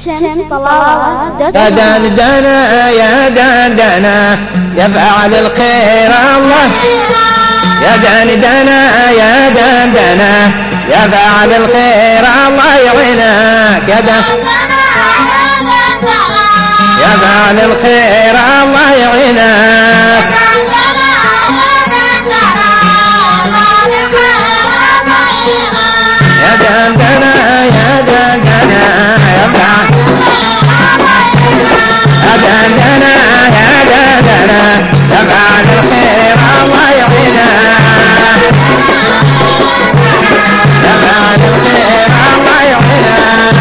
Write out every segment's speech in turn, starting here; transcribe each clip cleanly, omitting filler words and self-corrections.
يا دندنا يا دندنا يا فاعل الخير الله، يا دندنا يا دندنا يا فاعل الخير الله يعينك، يا فاعل الخير الله يعينك، يا دندنا يا دندنا يا فاعل، يا دندنا يا دندنا يا فاعل الخير الله يعينك، يا فاعل الخير الله يعينك،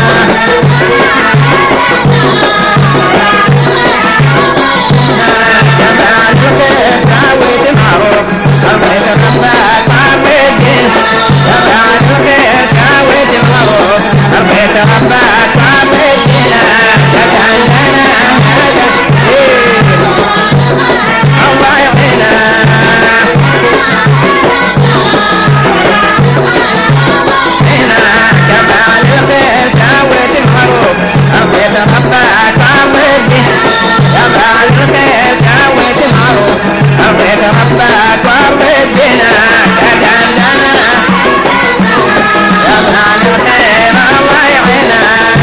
يا فاعل الخير سويت معروف رضيت ربك وعميت الدين، يا فاعل الخير سويت معروف رضيت ربك وعميت الدين، يا دندنا الله يعينك، يا فاعل الخير سويت معروف رضيت ربك وعميت الدين، يا فاعل الخير سويت معروف رضيت ربك وعميت الدين، يا دندنا يا فاعل الخير الله يعينك،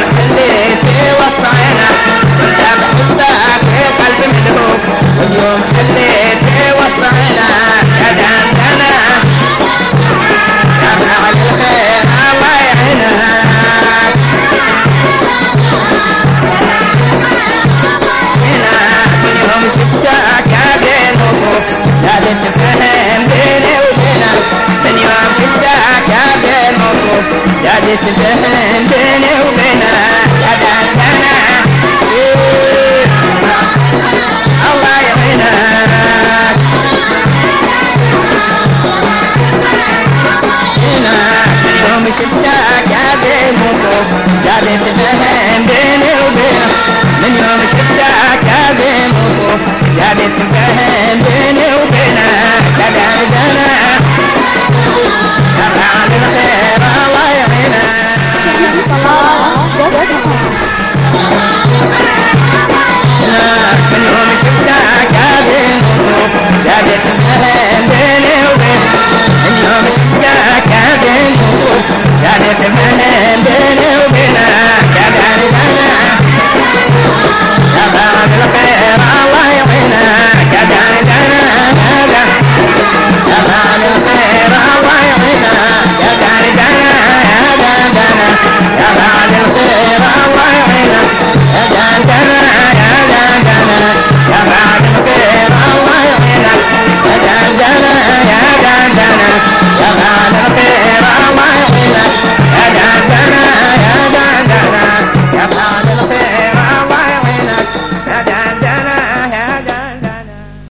اليوم